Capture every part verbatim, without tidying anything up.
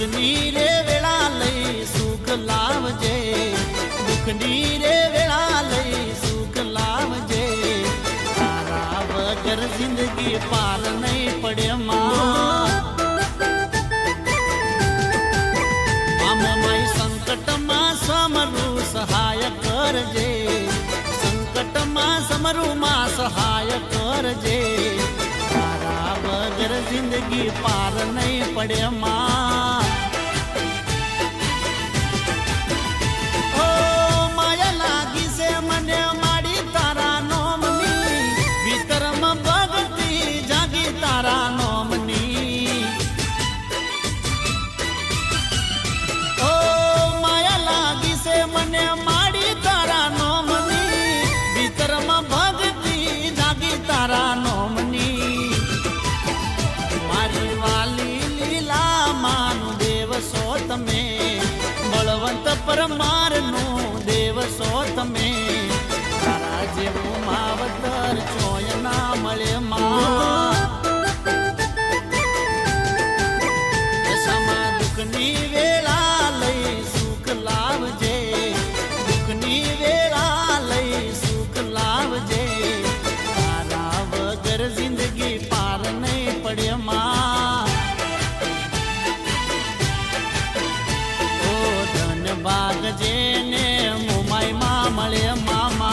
दुखनी रे वेळा लई सुख लावजे, दुखनी रे वेळा लई सुख लावजे, तारा वगर जिंदगी पार नहीं पड़े मां। आम माई संकट मां समरू सहाय करजे, संकट मां समरू मां सहाय करजे, तारा वगर जिंदगी पार नहीं पड़े मां। ओ माया लागी से मने माड़ी तारा नोमनी, भीतर में भगती जागी तारा नोमनी। ओ माया लागी से मने माड़ी तारा नोमनी, भीतर में भगती जागी तारा नोमनी। मारी वाली लीला मानु देव सोत में, बलवंत परमार नु देव सोत में, तारा जेवू मावतर चोय ना मळे मां। दशामा दुखनी वेळा लई सुख लावजे, दुखनी वेळा लई सुख लावजे, तारा वगर जिंदगी पार नहीं पड़े मां। ओ धन बाग जेने मुमाई मां मळे मामा।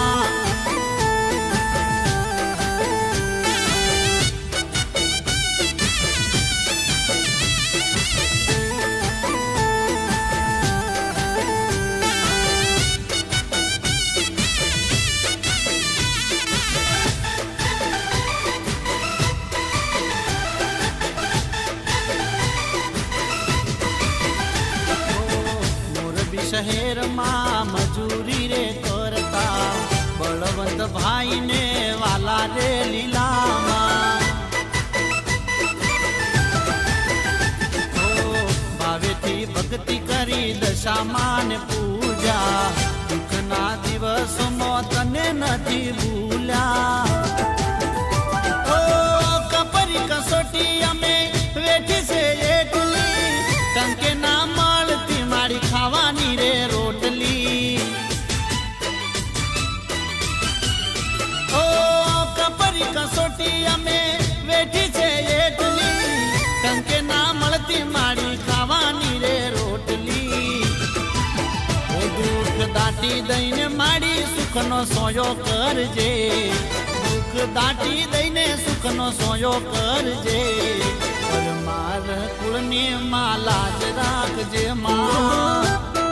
शहर मां मजूरी रे करता, बलवंत भाई ने वाला रे लीला मां। ओ भावे थी भक्ति करी दशा मान पूजा, दुखना दिवस मोतने नथी भूल्या। ओ कपरी कसोटी अमे वेठी से एकली, टंके ना मालती मारी खावानी रे रोटली। ओ कपरी कसोटी अमे वेठी छे एकली, टंके ना मळती मारी खावानी रे रोटली। ओ दुख दाटी दईने मारी सुखनो सोयो करजे, दुख दाटी दईने सुखनो सोयो करजे, मार कुळनी मां लाज राखजे मां।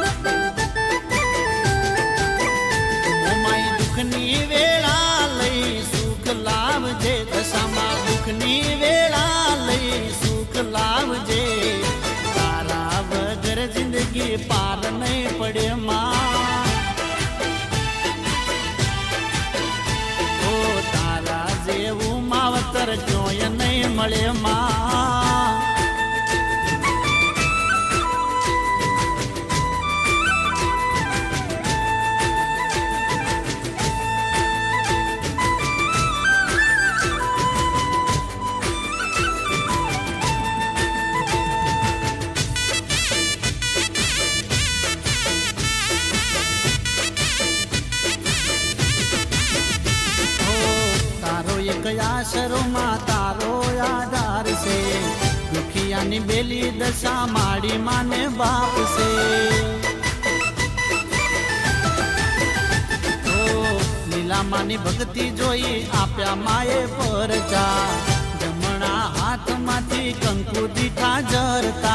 ओ माई दुखनी वेळा लई सुख लावजे, दशामा दुखनी वेळा लई सुख लावजे, तारा वगर जिंदगी पार नहीं पड़े मां। ओ तारा जेवू मावतर जोय नहीं मळे मां। आशरो मां तारो आधार से, दुखिया नी बेली दशा माड़ी माने बाप से। ओ लीला मानी भक्ति जोई आप्या माए परचा, जमणा हाथ माथी कंकु दीठा जरता।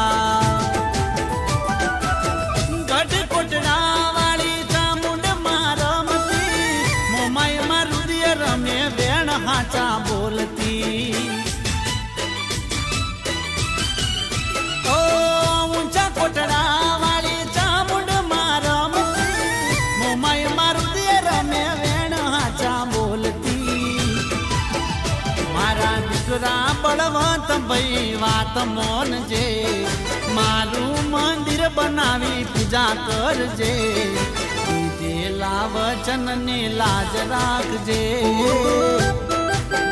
गढ़ कोटड़ा वाली चामुंड मां रमती, मोमाई मां रुदिय रमे वेण हाचा बोलती। ओ ऊंचा कोटड़ा वाली चामुंड मां रमती, मोमाई मां रुदिय रमे वेण हाचा बोलती। मारा दीकरा बलवंत भाई वात मोनजे, मारू मंदिर बनावी पूजा करजे, दीदेला वचन ने लाज राखजे।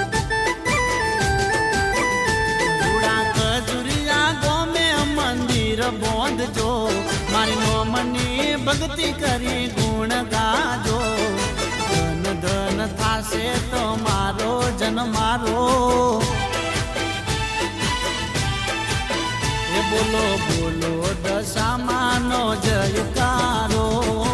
मंदिर બોંધજો મારી નોમની ભક્તિ કરી ગુણ ગાજો ધન ધન થાશે તો મારો જન મારો એ બોલો બોલો દશામાનો જયકારો